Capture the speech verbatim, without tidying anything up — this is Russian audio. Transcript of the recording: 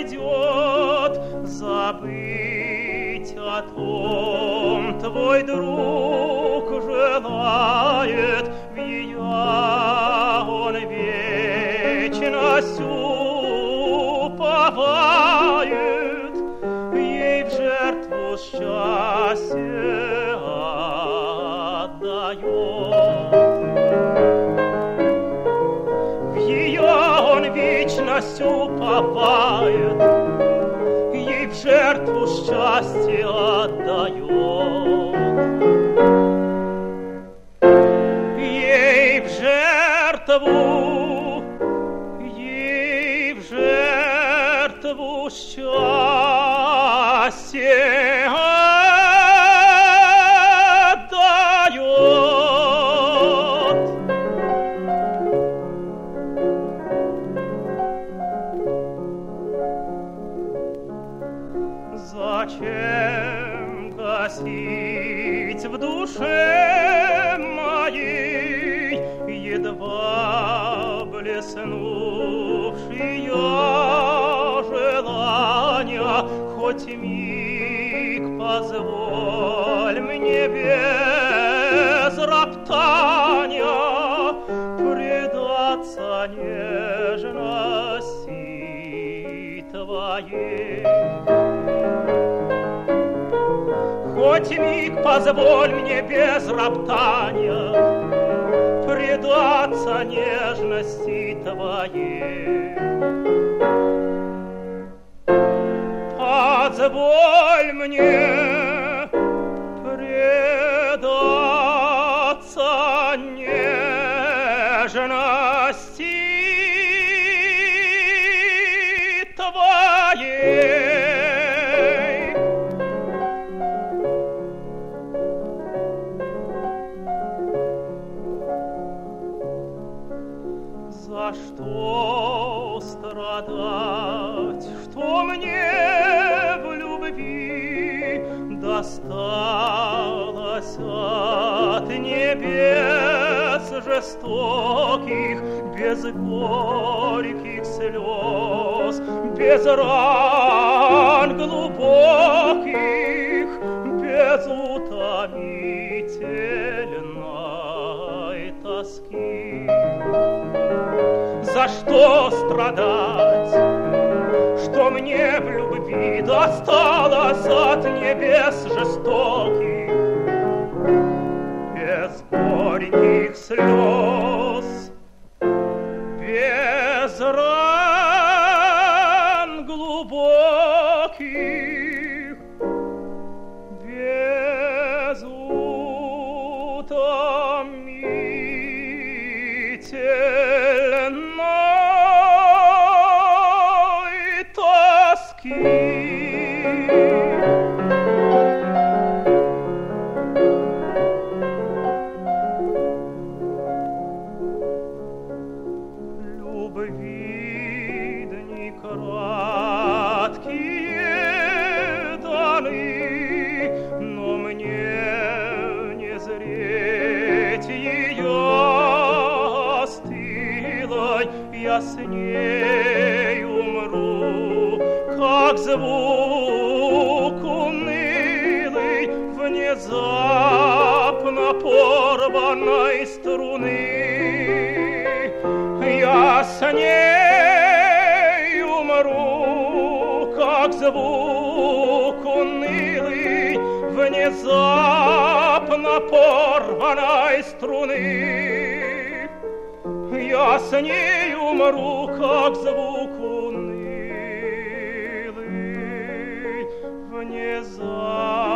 пройдет, забыть о том твой друг желает, в ее он вечностью уповает, ей в жертву счастье отдает. В ее он вечностью уповает, ей в жертву счастье отдает. Ей в жертву, ей в жертву счастье отдает. Зачем гасить в душе моей едва блеснувшие желания? Хоть миг позволь мне без роптания предаться нежности твоей. Хоть миг позволь мне без роптания предаться нежности твоей. Позволь мне предаться нежности твоей. За что страдать, что мне в любви досталось от небес жестоких, без горьких слез, без ран глубоких, без утомительной тоски. За что страдать, что мне в любви досталось от небес жестоких, без горьких слез, без ран глубоких, без утомительной тоски. Любви дни краткие даны, но мне не зреть ее остылой. Я с ней умру, как звук унылый внезапно порванной струны. Я с ней умру, как звук унылый внезапно порванной струны. Я с ней умру, как звук унылый внезапно